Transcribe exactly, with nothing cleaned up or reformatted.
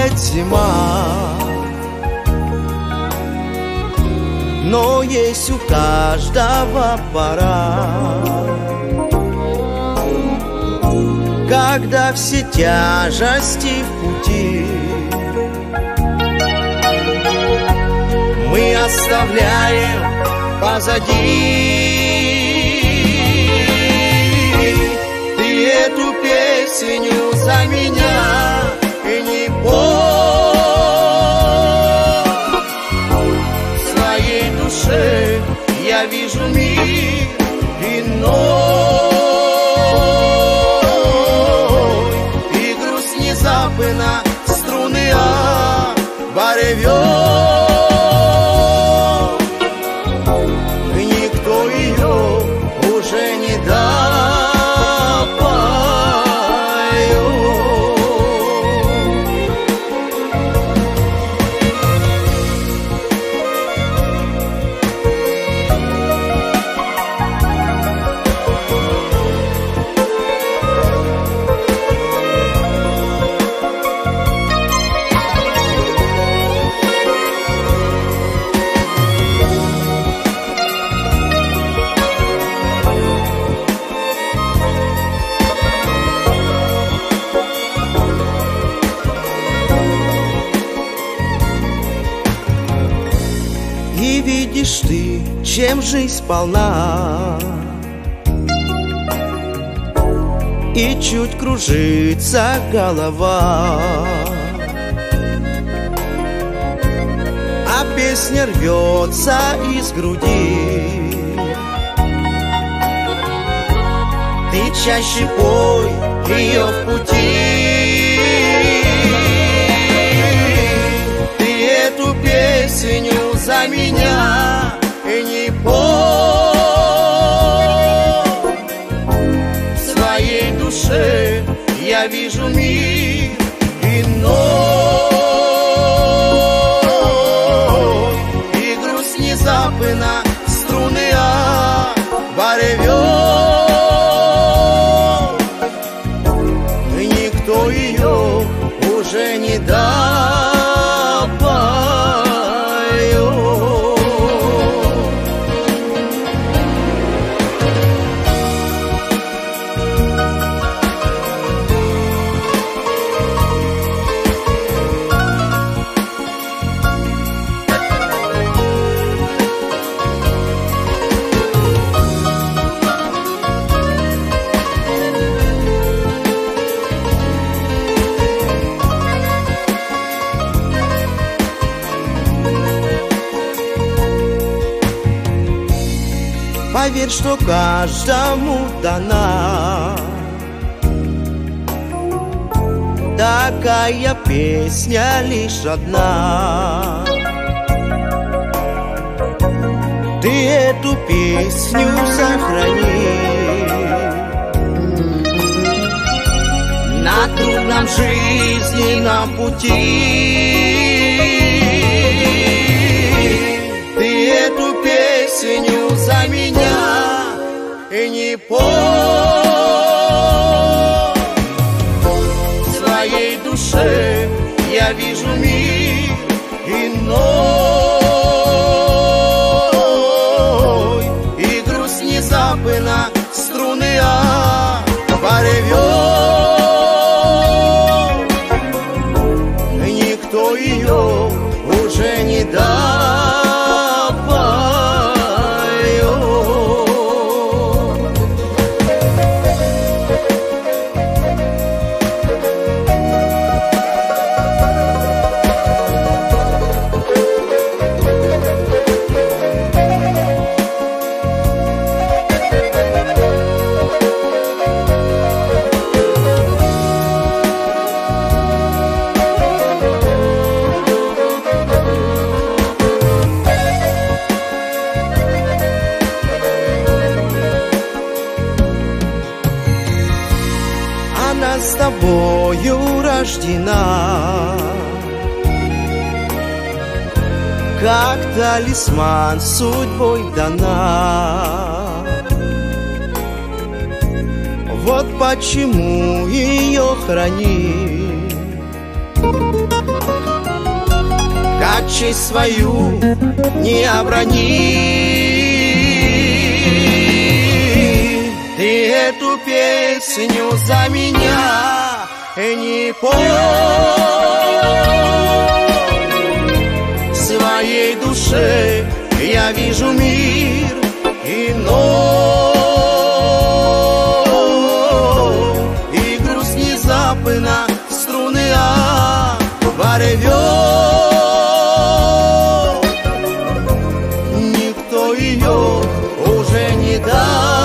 Приходит зима, но есть у каждого пора, когда все тяжести в пути мы оставляем позади. Ты эту песню за меня и не пой. В своей душе я вижу мир иной, и грусть внезапно струны оборвет. Никто ее уже не допоет. И видишь ты, чем жизнь полна, и чуть кружится голова, а песня рвется из груди. Ты чаще пой ее в пути. Ты эту песню за меня и не пой. В своей душе я вижу мир иной, и грусть внезапно струны оборвет. Никто ее уже не допоет. Поверь, что каждому дана такая песня лишь одна. Ты эту песню сохрани на трудном жизненном пути. Ты эту песню за меня и не пой. В своей душе я вижу мир иной, и грусть внезапно струны оборвет. Никто ее уже не допоет. Она с тобою рождена, как талисман судьбой дана. Вот почему ее храни как честь свою не оброни. Ты эту песню за меня не пой. В своей душе я вижу мир иной, и грусть внезапно струны оборвет. Никто ее уже не даст.